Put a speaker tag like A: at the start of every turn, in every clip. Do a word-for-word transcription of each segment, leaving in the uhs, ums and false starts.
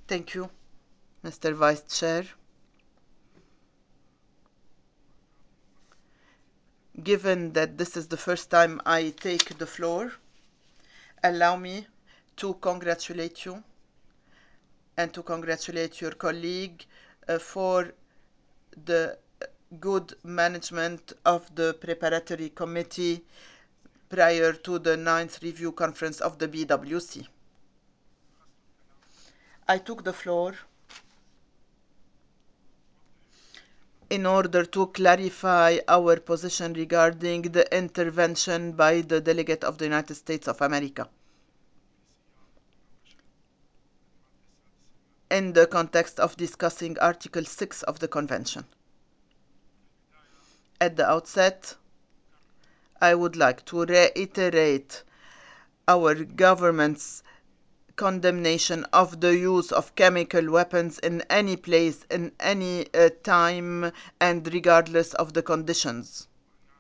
A: Thank you, Mister Vice Chair. Given that this is the first time I take the floor, allow me to congratulate you and to congratulate your colleague uh, for the good management of the preparatory committee prior to the ninth review conference of the B W C. I took the floor in order to clarify our position regarding the intervention by the delegate of the United States of America in the context of discussing Article six of the Convention. At the outset, I would like to reiterate our government's condemnation of the use of chemical weapons in any place, in any uh, time, and regardless of the conditions.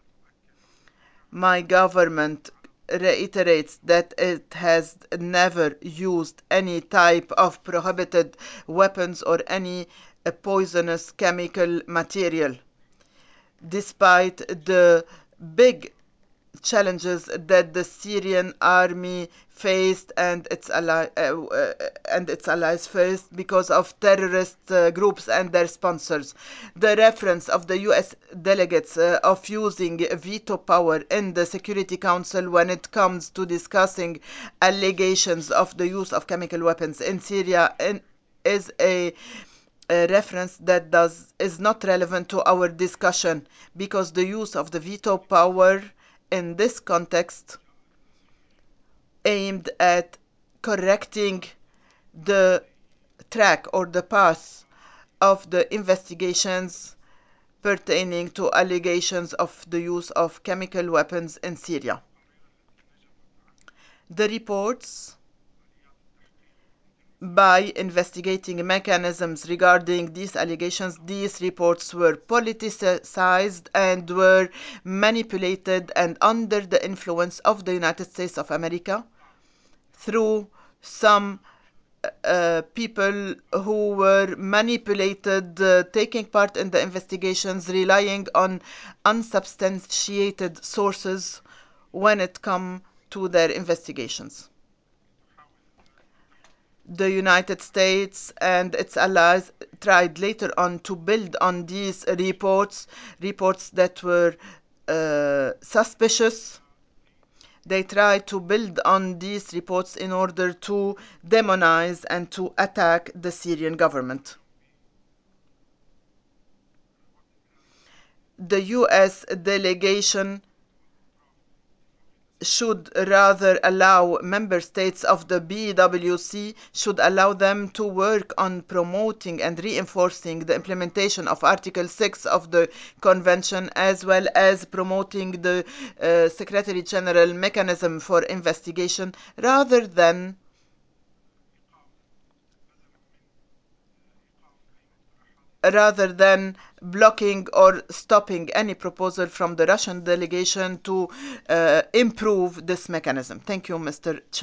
A: My government reiterates that it has never used any type of prohibited weapons or any uh, poisonous chemical material, despite the big challenges that the Syrian army faced and its ally uh, uh, and its allies faced because of terrorist uh, groups and their sponsors. The reference of the U S delegates uh, of using veto power in the Security Council when it comes to discussing allegations of the use of chemical weapons in Syria in, is a a reference that does is not relevant to our discussion, because the use of the veto power in this context aimed at correcting the track or the path of the investigations pertaining to allegations of the use of chemical weapons in Syria. The reports by investigating mechanisms regarding these allegations, these reports were politicized and were manipulated and under the influence of the United States of America through some uh, people who were manipulated, uh, taking part in the investigations, relying on unsubstantiated sources when it comes to their investigations. The United States and its allies tried later on to build on these reports, reports that were uh, suspicious. They tried to build on these reports in order to demonize and to attack the Syrian government. The U S delegation should rather allow member states of the B W C should allow them to work on promoting and reinforcing the implementation of Article six of the Convention, as well as promoting the uh, Secretary General mechanism for investigation, rather than rather than blocking or stopping any proposal from the Russian delegation to uh, improve this mechanism. Thank you, Mister Chair.